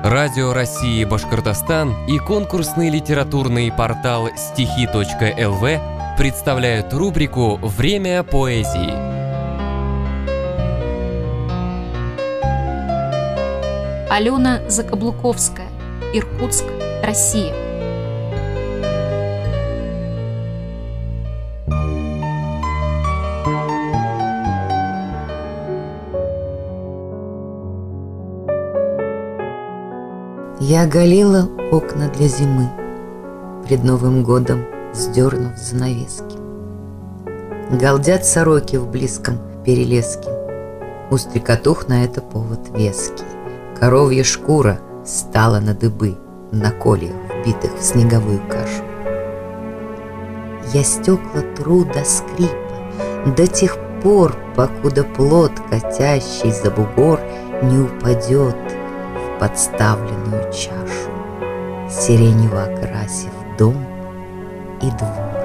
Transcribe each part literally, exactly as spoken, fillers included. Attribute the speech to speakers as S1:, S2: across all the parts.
S1: Радио России Башкортостан и конкурсный литературный портал стихи точка эл ви представляют рубрику «Время поэзии».
S2: Алена Закаблуковская, Иркутск, Россия.
S3: Я оголила окна для зимы, пред Новым годом сдернув занавески. Галдят сороки в близком перелеске, у стрекотух на это повод веский. Коровья шкура стала на дыбы на кольях, вбитых в снеговую кашу. Я стекла тру до скрипа до тех пор, покуда плод, катящий за бугор, не упадет в подставленную чашу, сиренево окрасив дом и двор.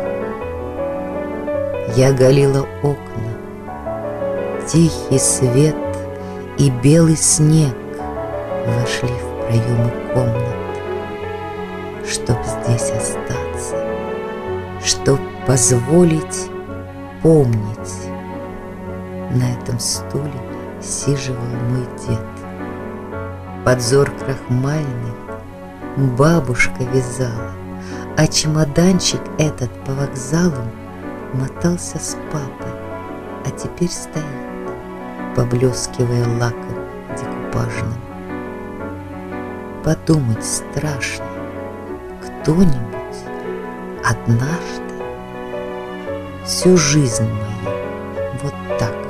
S3: Я оголила окна, тихий свет и белый снег вошли в проемы комнат, чтоб здесь остаться, чтоб позволить помнить. На этом стуле сиживал мой дед. Подзор крахмальный бабушка вязала, а чемоданчик этот по вокзалам мотался с папой, а теперь стоит, поблескивая лаком декупажным. Подумать страшно, кто-нибудь однажды всю жизнь мою вот так